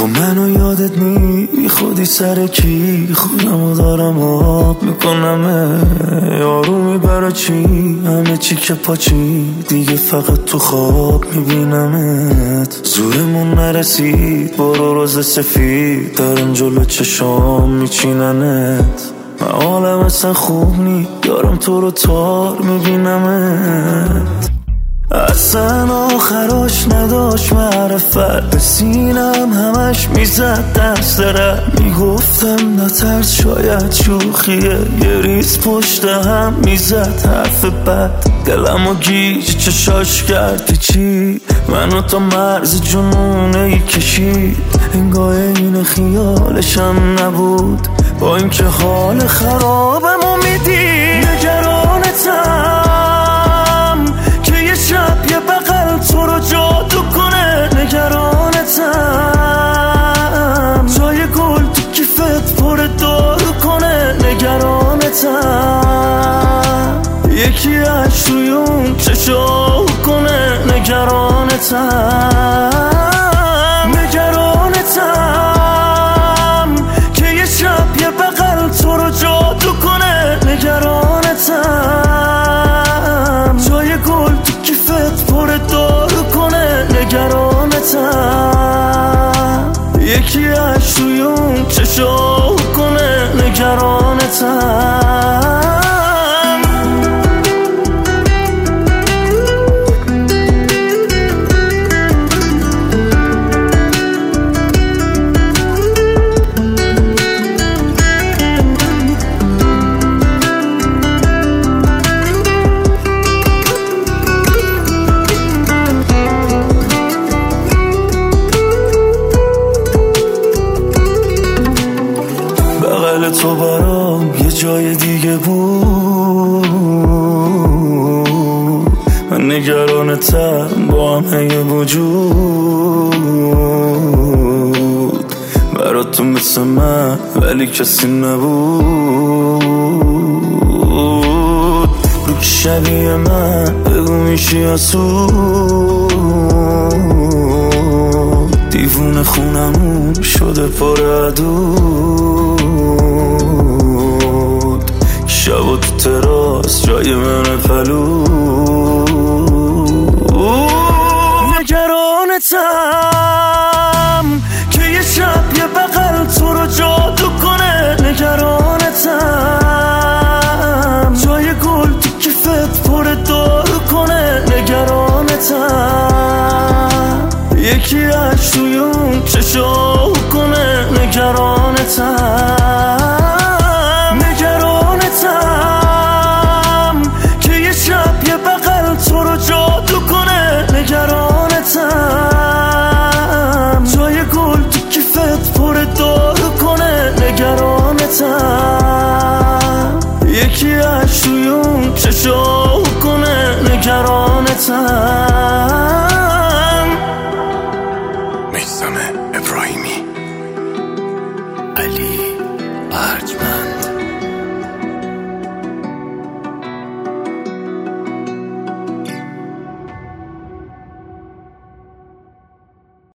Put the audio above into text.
تو منو یادت بی خودی سر کی خودمو دارم آب میکنم یارو برای چی همه چی که پاچی دیگه فقط تو خواب میبینمت زورمون نرسید برو روز سفید دارن جلو چشام میچیننت من حالم اصلا خوب نی یارم تو رو تار میبینمت اصلا آخراش نداشت معرفت به سینم همش میزد دست داره میگفتم نترس شاید شوخیه یه ریز پشت هم میزد حرف بد دلمو گیج چشاش کردی چی منو تا مرز جنونه ای کشید انگاه این خیالشم نبود با اینکه حال خرابمو میدی نگرانتم که یه شب یه بغل تو رو جادو کنه نگرانتم جای گل تو کیفت پر دارو کنه نگرانتم یکی عشق روی اون چشاو کنه نگرانتم نگرانتم که یه شب یه بغل تو رو جادو کنه نگرانتم جای گل تو کیفت پر دارو کنه نگرانتم یکی عشق روی اون چشاو کنه نگرانتم تو برام یه جای دیگه بود من نگرانتم با همه وجود برات تو مثل من ولی کسی نبود رو که شبیه من بگو میشی اسود دیوونه خونمون شده پر عدود شب تو تراس جای من پلود نگرانتم که یه شب یه بغل تو رو جادو کنه نگرانتم جای گل تو کیفت پر دارو کنه نگرانتم یکی عشق روی اون چشاو کنه نگرانتم نگرانتم که یه شب یه بغل تو رو جادو کنه نگرانتم جای گل تو کیفت پر دارو کنه نگرانتم یکی عشق روی اون چشاو کنه نگرانتم